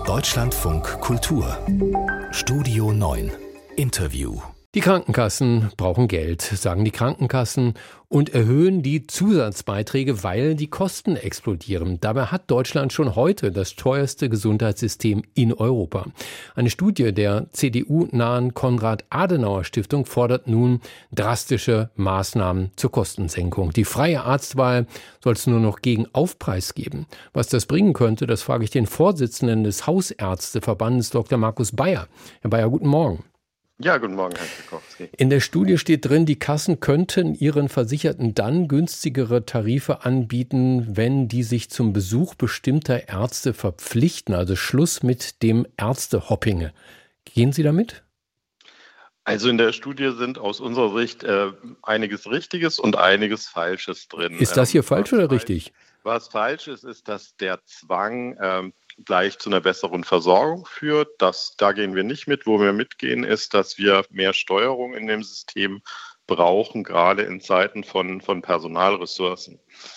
Deutschlandfunk Kultur Studio 9 Interview. Die Krankenkassen brauchen Geld, sagen die Krankenkassen, und erhöhen die Zusatzbeiträge, weil die Kosten explodieren. Dabei hat Deutschland schon heute das teuerste Gesundheitssystem in Europa. Eine Studie der CDU-nahen Konrad-Adenauer-Stiftung fordert nun drastische Maßnahmen zur Kostensenkung. Die freie Arztwahl soll es nur noch gegen Aufpreis geben. Was das bringen könnte, das frage ich den Vorsitzenden des Hausärzteverbandes, Dr. Markus Bayer. Herr Bayer, guten Morgen. Ja, guten Morgen, Herr Sikowski. In der Studie steht drin, die Kassen könnten ihren Versicherten dann günstigere Tarife anbieten, wenn die sich zum Besuch bestimmter Ärzte verpflichten, also Schluss mit dem Ärztehopping. Gehen Sie damit? Also in der Studie sind aus unserer Sicht einiges Richtiges und einiges Falsches drin. Ist das hier falsch oder richtig? Was falsch ist, dass der Zwang gleich zu einer besseren Versorgung führt. Da gehen wir nicht mit. Wo wir mitgehen, ist, dass wir mehr Steuerung in dem System brauchen, gerade in Zeiten von Personalressourcen.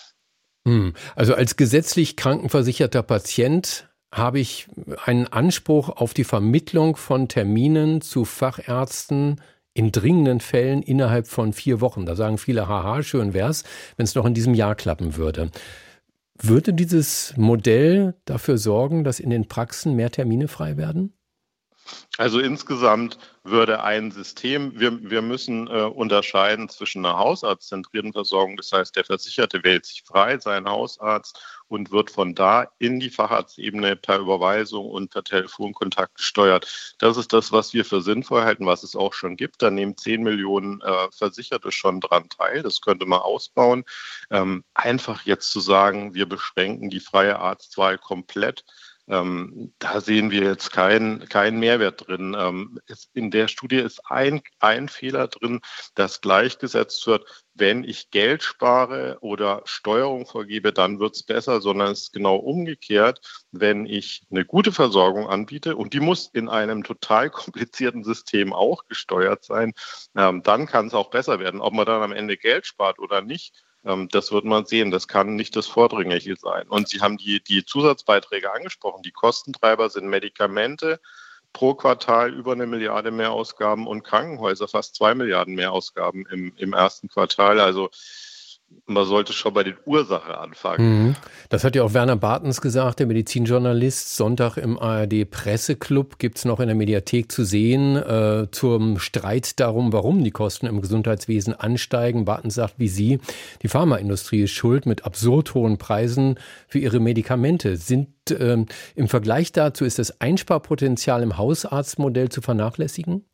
Also als gesetzlich krankenversicherter Patient habe ich einen Anspruch auf die Vermittlung von Terminen zu Fachärzten in dringenden Fällen innerhalb von 4 Wochen. Da sagen viele, haha, schön wär's, wenn es noch in diesem Jahr klappen würde. Würde dieses Modell dafür sorgen, dass in den Praxen mehr Termine frei werden? Also insgesamt würde ein System, wir müssen unterscheiden zwischen einer hausarztzentrierten Versorgung, das heißt, der Versicherte wählt sich frei seinen Hausarzt und wird von da in die Facharztebene per Überweisung und per Telefonkontakt gesteuert. Das ist das, was wir für sinnvoll halten, was es auch schon gibt. Da nehmen 10 Millionen Versicherte schon dran teil. Das könnte man ausbauen. Einfach jetzt zu sagen, wir beschränken die freie Arztwahl komplett, da sehen wir jetzt keinen Mehrwert drin. In der Studie ist ein Fehler drin, dass gleichgesetzt wird, wenn ich Geld spare oder Steuerung vorgebe, dann wird es besser, sondern es ist genau umgekehrt. Wenn ich eine gute Versorgung anbiete und die muss in einem total komplizierten System auch gesteuert sein, dann kann es auch besser werden. Ob man dann am Ende Geld spart oder nicht, das wird man sehen. Das kann nicht das Vordringliche sein. Und Sie haben die Zusatzbeiträge angesprochen. Die Kostentreiber sind Medikamente, pro Quartal über 1 Milliarde mehr Ausgaben und Krankenhäuser fast 2 Milliarden mehr Ausgaben im ersten Quartal. Also man sollte schon bei den Ursachen anfangen. Das hat ja auch Werner Bartens gesagt, der Medizinjournalist. Sonntag im ARD-Presseclub gibt es noch in der Mediathek zu sehen, zum Streit darum, warum die Kosten im Gesundheitswesen ansteigen. Bartens sagt, wie Sie, die Pharmaindustrie ist schuld mit absurd hohen Preisen für ihre Medikamente. Im Vergleich dazu ist das Einsparpotenzial im Hausarztmodell zu vernachlässigen?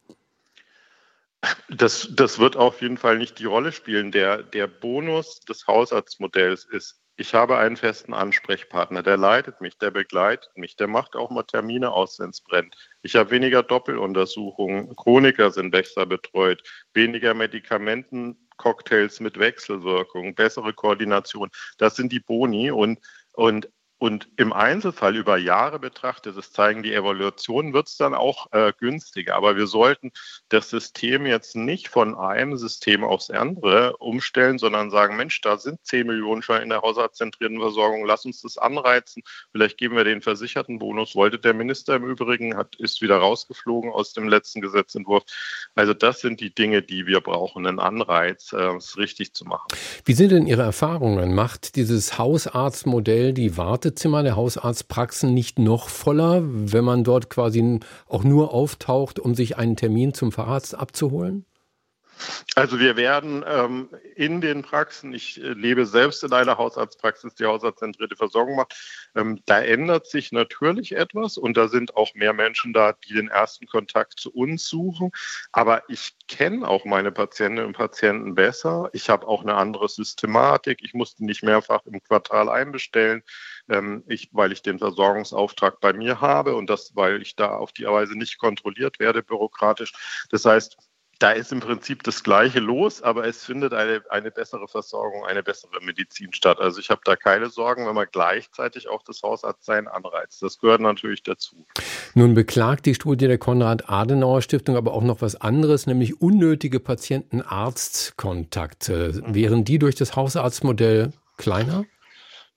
Das wird auf jeden Fall nicht die Rolle spielen. Der Bonus des Hausarztmodells ist, ich habe einen festen Ansprechpartner, der leitet mich, der begleitet mich, der macht auch mal Termine aus, wenn es brennt. Ich habe weniger Doppeluntersuchungen, Chroniker sind besser betreut, weniger Medikamentencocktails mit Wechselwirkung, bessere Koordination. Das sind die Boni und im Einzelfall über Jahre betrachtet, das zeigen die Evaluationen, wird es dann auch günstiger. Aber wir sollten das System jetzt nicht von einem System aufs andere umstellen, sondern sagen, Mensch, da sind 10 Millionen schon in der hausarztzentrierten Versorgung, lass uns das anreizen. Vielleicht geben wir den Versichertenbonus, wollte der Minister im Übrigen, ist wieder rausgeflogen aus dem letzten Gesetzentwurf. Also das sind die Dinge, die wir brauchen, einen Anreiz, es richtig zu machen. Wie sind denn Ihre Erfahrungen? Macht dieses Hausarztmodell die Wartezimmer der Hausarztpraxen nicht noch voller, wenn man dort quasi auch nur auftaucht, um sich einen Termin zum Facharzt abzuholen? Also wir werden in den Praxen, ich lebe selbst in einer Hausarztpraxis, die hausarztzentrierte Versorgung macht, da ändert sich natürlich etwas und da sind auch mehr Menschen da, die den ersten Kontakt zu uns suchen. Aber ich kenne auch meine Patientinnen und Patienten besser. Ich habe auch eine andere Systematik. Ich musste nicht mehrfach im Quartal einbestellen, weil ich den Versorgungsauftrag bei mir habe und weil ich da auf die Weise nicht kontrolliert werde bürokratisch. Das heißt, da ist im Prinzip das Gleiche los, aber es findet eine bessere Versorgung, eine bessere Medizin statt. Also ich habe da keine Sorgen, wenn man gleichzeitig auch das Hausarztsein anreizt. Das gehört natürlich dazu. Nun beklagt die Studie der Konrad-Adenauer-Stiftung aber auch noch was anderes, nämlich unnötige Patienten-Arzt-Kontakte. Wären die durch das Hausarztmodell kleiner?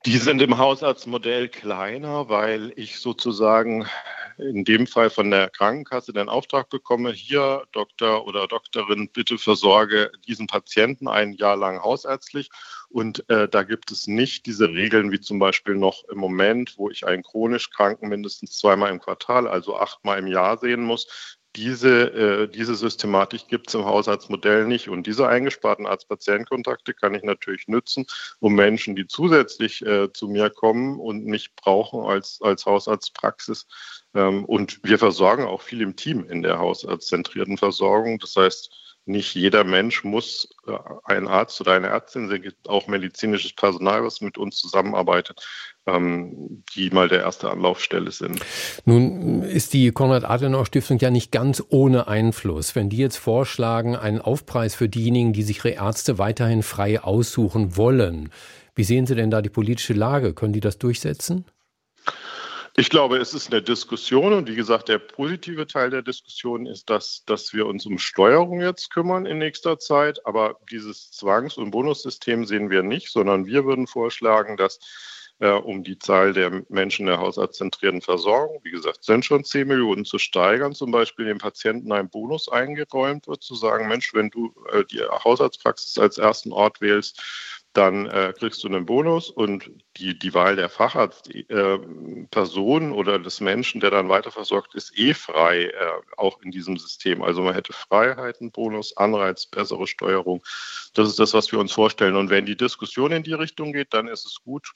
Die sind im Hausarztmodell kleiner, weil ich sozusagen in dem Fall von der Krankenkasse den Auftrag bekomme, hier Doktor oder Doktorin, bitte versorge diesen Patienten ein Jahr lang hausärztlich. Und da gibt es nicht diese Regeln wie zum Beispiel noch im Moment, wo ich einen chronisch Kranken mindestens 2-mal im Quartal, also 8-mal im Jahr sehen muss. Diese Systematik gibt es im Hausarztmodell nicht. Und diese eingesparten Arzt-Patient-Kontakte kann ich natürlich nutzen, um Menschen, die zusätzlich zu mir kommen und mich brauchen als Hausarztpraxis. Und wir versorgen auch viel im Team in der hausarztzentrierten Versorgung. Das heißt, nicht jeder Mensch muss ein Arzt oder eine Ärztin sein. Es gibt auch medizinisches Personal, was mit uns zusammenarbeitet, die mal der erste Anlaufstelle sind. Nun ist die Konrad-Adenauer-Stiftung ja nicht ganz ohne Einfluss. Wenn die jetzt vorschlagen, einen Aufpreis für diejenigen, die sich ihre Ärzte weiterhin frei aussuchen wollen, wie sehen Sie denn da die politische Lage? Können die das durchsetzen? Ich glaube, es ist eine Diskussion und wie gesagt, der positive Teil der Diskussion ist, dass wir uns um Steuerung jetzt kümmern in nächster Zeit, aber dieses Zwangs- und Bonussystem sehen wir nicht, sondern wir würden vorschlagen, dass um die Zahl der Menschen in der hausarztzentrierten Versorgung, wie gesagt, sind schon 10 Millionen zu steigern, zum Beispiel dem Patienten ein Bonus eingeräumt wird, zu sagen, Mensch, wenn du die Hausarztpraxis als ersten Ort wählst, dann kriegst du einen Bonus und die Wahl der Facharztperson oder des Menschen, der dann weiterversorgt ist, frei, auch in diesem System. Also man hätte Freiheiten, Bonus, Anreiz, bessere Steuerung. Das ist das, was wir uns vorstellen. Und wenn die Diskussion in die Richtung geht, dann ist es gut.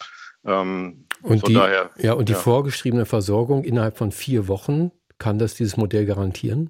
Die vorgeschriebene Versorgung innerhalb von 4 Wochen, kann das dieses Modell garantieren?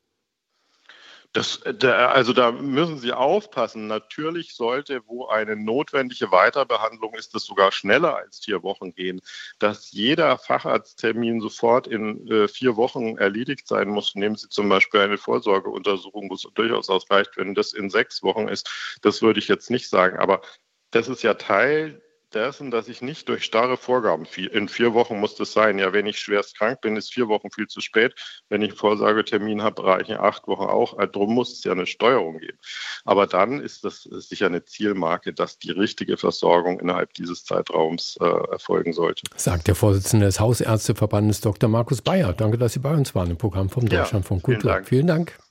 Da müssen Sie aufpassen. Natürlich sollte, wo eine notwendige Weiterbehandlung ist, das sogar schneller als 4 Wochen gehen. Dass jeder Facharzttermin sofort in 4 Wochen erledigt sein muss. Nehmen Sie zum Beispiel eine Vorsorgeuntersuchung, wo es durchaus ausreicht, wenn das in 6 Wochen ist. Das würde ich jetzt nicht sagen. Aber das ist ja Teil dessen, dass ich nicht durch starre Vorgaben, in 4 Wochen muss das sein. Ja, wenn ich schwerst krank bin, ist 4 Wochen viel zu spät. Wenn ich einen Vorsorgetermin habe, reichen 8 Wochen auch. Darum muss es ja eine Steuerung geben. Aber dann ist das sicher eine Zielmarke, dass die richtige Versorgung innerhalb dieses Zeitraums erfolgen sollte. Sagt der Vorsitzende des Hausärzteverbandes Dr. Markus Bayer. Danke, dass Sie bei uns waren im Programm vom Deutschlandfunk Kultur. Vielen Dank.